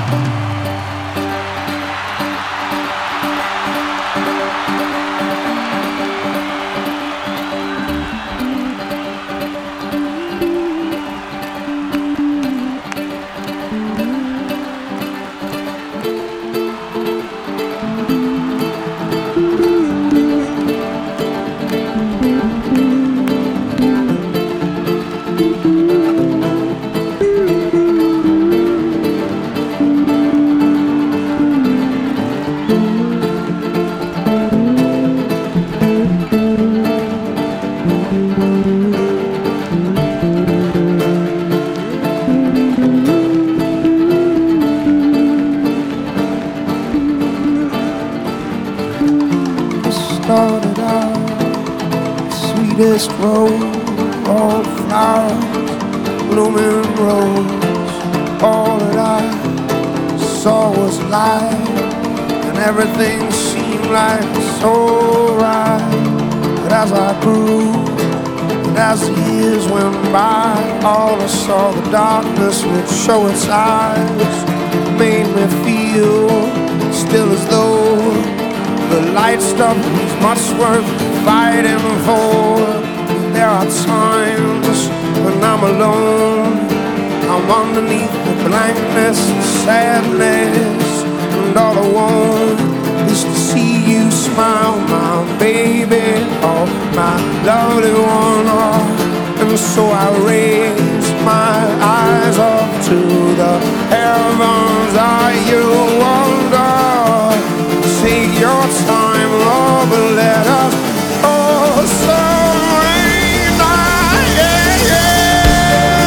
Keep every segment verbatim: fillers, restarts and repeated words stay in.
Started out sweetest rose, all flowers, blooming rose. All that I saw was light, and everything seemed like so right. But as I grew, and as the years went by, all I saw the darkness would show its eyes. It made me feel still as though the light stuff is much worth fighting for. There are times when I'm alone, I'm underneath the blankness and sadness, and all I want is to see you smile, my baby, oh, my lovely one. Oh, and so I raise my eyes up to the heavens. Are you wonder? Take your time, Lord, but let us oh, some rain, yeah, yeah.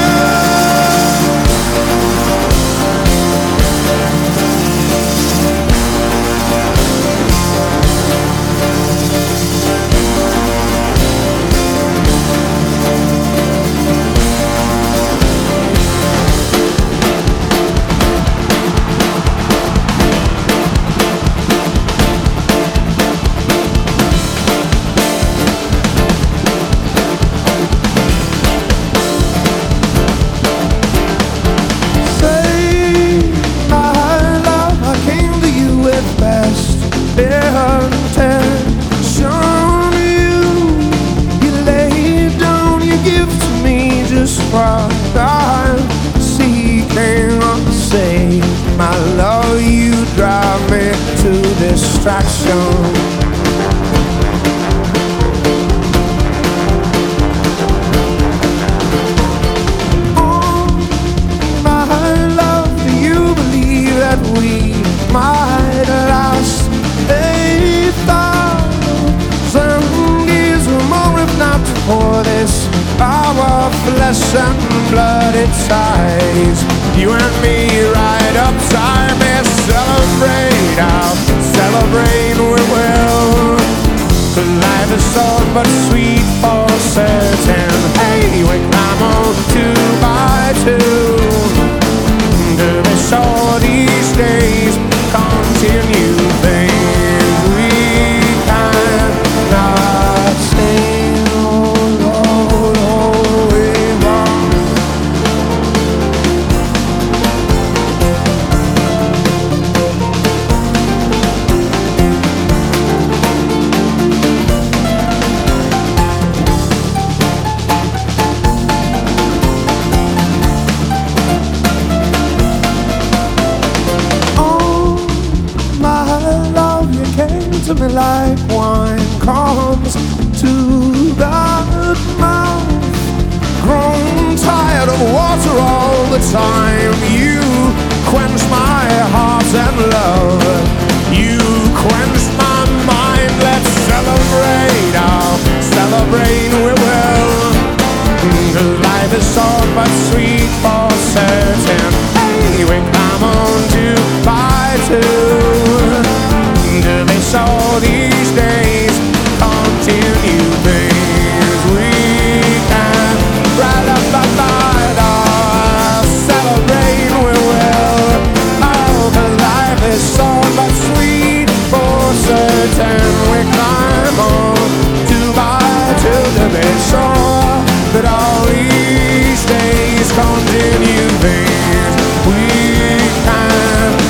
What I'm seeking, say, my love, you drive me to distraction. Oh, my love, do you believe that we might last a thousand years or more, if not for this our flesh and blood, it ties you and me right up time. And celebrate, I'll celebrate, we will. 'Cause life is short but sweet for certain. Hey, we climb on two by two to be sure these days continue things we cannot say. To me like wine comes to the mouth. Grown tired of water all the time. You quench my heart and love. You quench my mind. Let's celebrate, I'll celebrate, we will. 'Cause life is short but sweet for certain. Hey, we climb on two by two to be sure these days continue things we can right up the light. Oh, celebrate, we will. Oh, 'cause life is short but sweet for certain. We climb on two by two to be sure that all these days continue things we can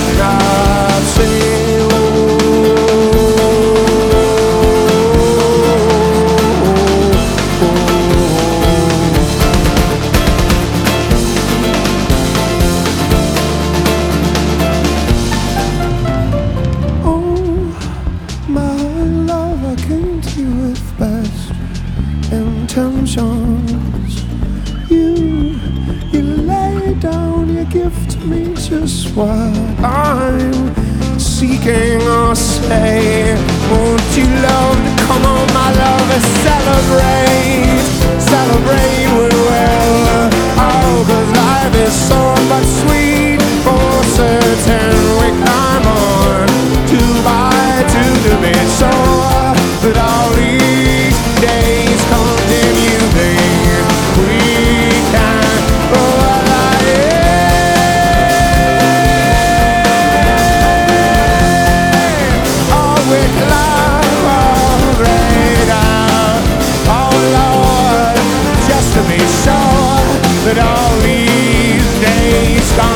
just what I'm seeking or say. Won't you love to come on, my love, and celebrate, celebrate with well. Oh, cause life is so much sweet, for certain we climb on, two by two to be so. But all these days continuing, we can go alive. Oh, we climb all right out. Oh Lord, just to be sure that all these days gone.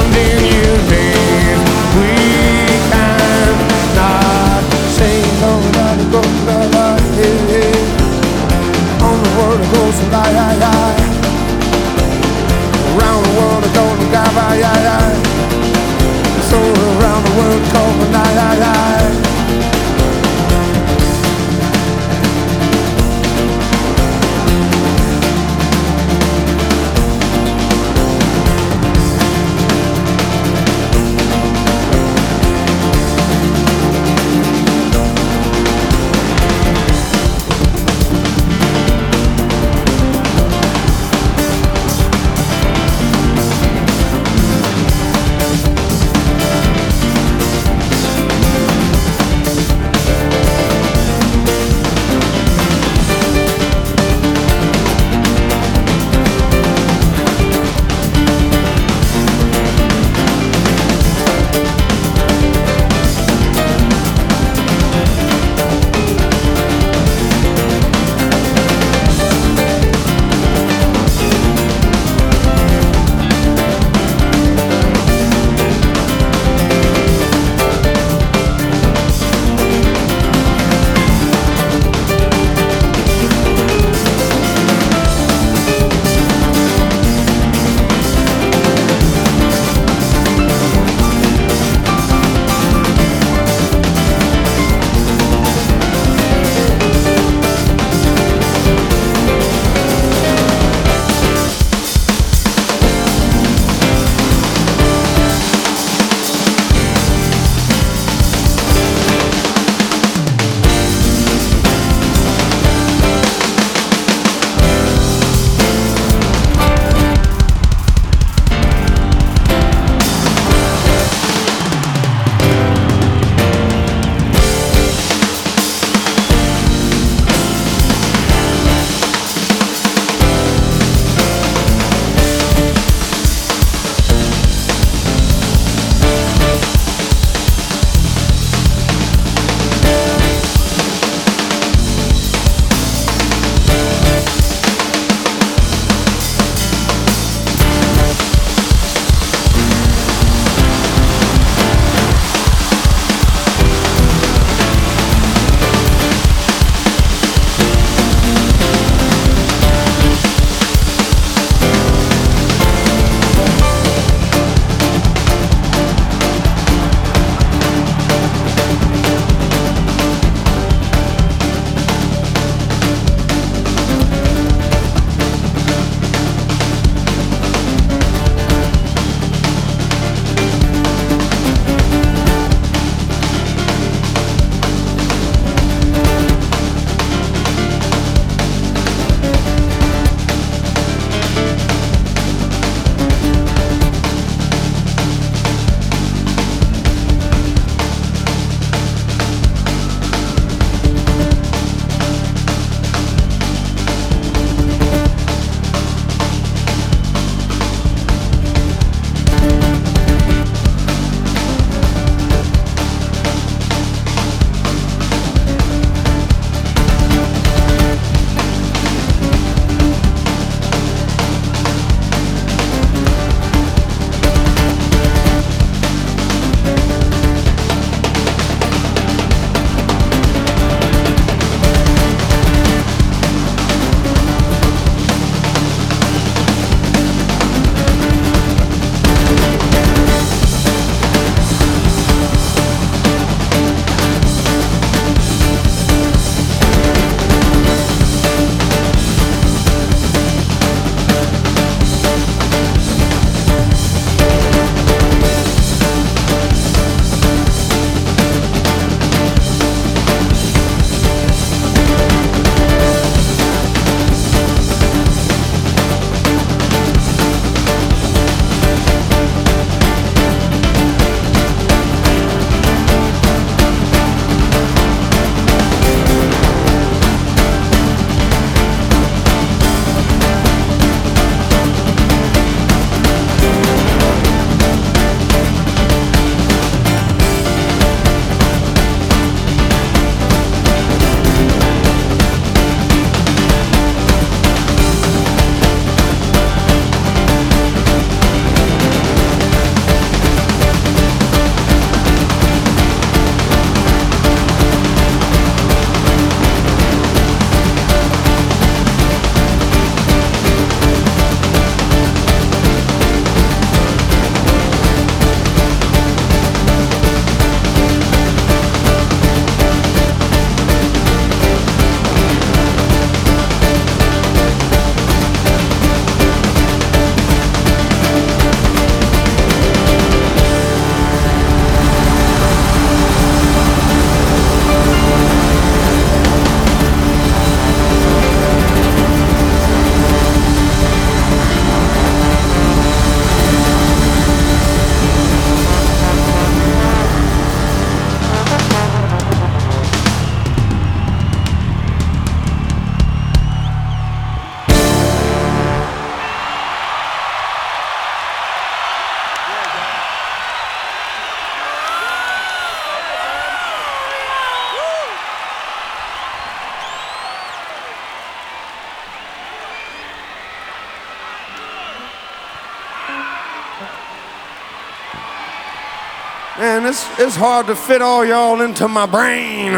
Man, it's, it's hard to fit all y'all into my brain.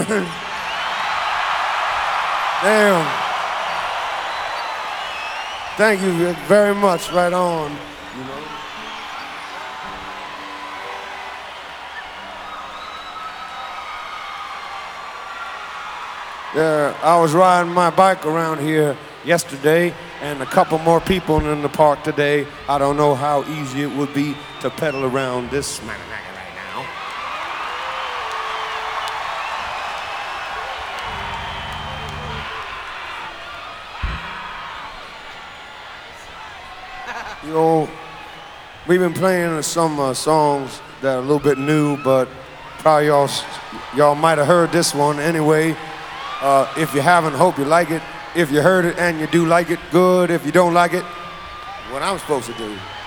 Damn. Thank you very much, right on, you know. Yeah, I was riding my bike around here yesterday, and a couple more people in the park today. I don't know how easy it would be to pedal around this man right now. You know, we've been playing some uh, songs that are a little bit new, but probably y'all y'all might have heard this one anyway. Uh, if you haven't, hope you like it. If you heard it and you do like it, good. If you don't like it, what I'm supposed to do.